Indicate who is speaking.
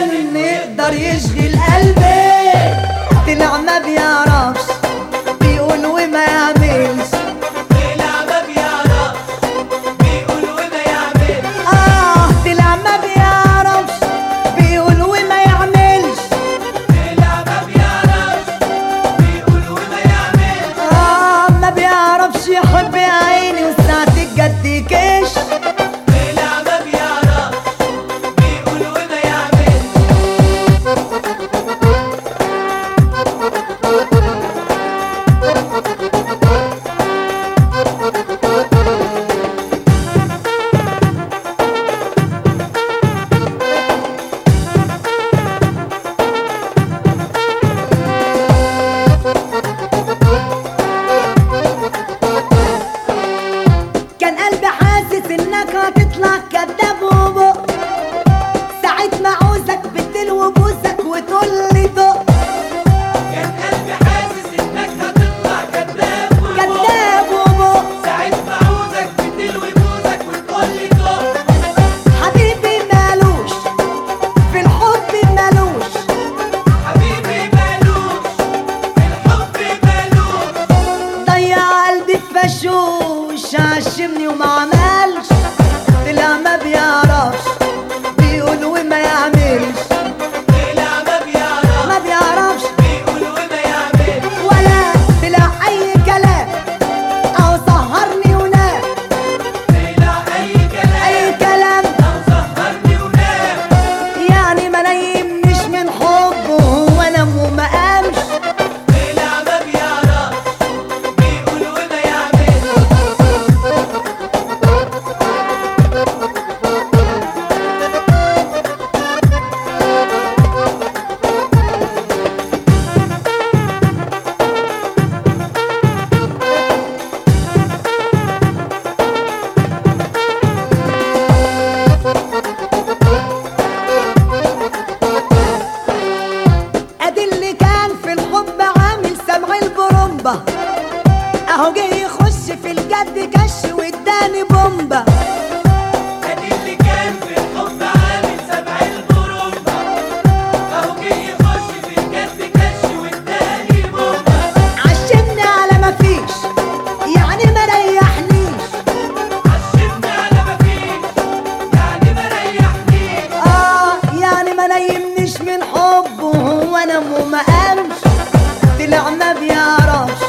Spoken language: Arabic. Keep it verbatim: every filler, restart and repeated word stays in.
Speaker 1: كان يقدر يشغل قلبي، طلع ما بيعرفش بيقول وما يعملش.
Speaker 2: طلع ما بيعرفش بيقول وما يعملش.
Speaker 1: اه طلع ما بيعرفش بيقول وما يعملش.
Speaker 2: طلع ما بيعرفش بيقول وما يعملش.
Speaker 1: اه ما بيعرفش يحب يا عيني وساعة الجد كش.
Speaker 2: طلع ما بيعرفش بيقول وما يعملش.
Speaker 1: كان قلبي حاسس انك هتطلع كداب وبق، ساعة ما عوزك بدل وبوسك وتقول لي دق.
Speaker 2: كان قلبي حاسس انك هتطلع كداب وبق.
Speaker 1: كداب وبق
Speaker 2: ساعة ما عاوزك بتلوي بوزك وتقول لي دق.
Speaker 1: حبيبي مالوش في الحب مالوش.
Speaker 2: حبيبي مالوش في الحب مالوش.
Speaker 1: ضيع قلبي في فشوش، عشمني وما عملش. طلع ما بيعرفش بيقول وما يعملش.
Speaker 2: طلع ما بيعرفش
Speaker 1: ما بيعرفش
Speaker 2: بيقول وما يعملش.
Speaker 1: ولا طلع اي كلام او سهرني ونام.
Speaker 2: طلع اي كلام
Speaker 1: اي كلام
Speaker 2: او سهرني ونام.
Speaker 1: يعني ما نيمنيش من حبه هو نام وما قامش.
Speaker 2: طلع ما بيعرفش بيقول وما يعملش.
Speaker 1: ادي اللي كان في الحب عامل سمع البرومبا، اهو جه يخش في الجد كش واداني بومبا.
Speaker 2: ادي اللي كان في الحب عامل سبع البرومبا، اهو جه يخش في الجد كش واداني بومبا.
Speaker 1: عشمني على ما فيش يعني ما ريحنيش.
Speaker 2: عشمني على ما فيش يعني ما ريحنيش.
Speaker 1: اه يعني ما نيمنيش من حبه هو نام وما قامش. طلع ما بيعرفش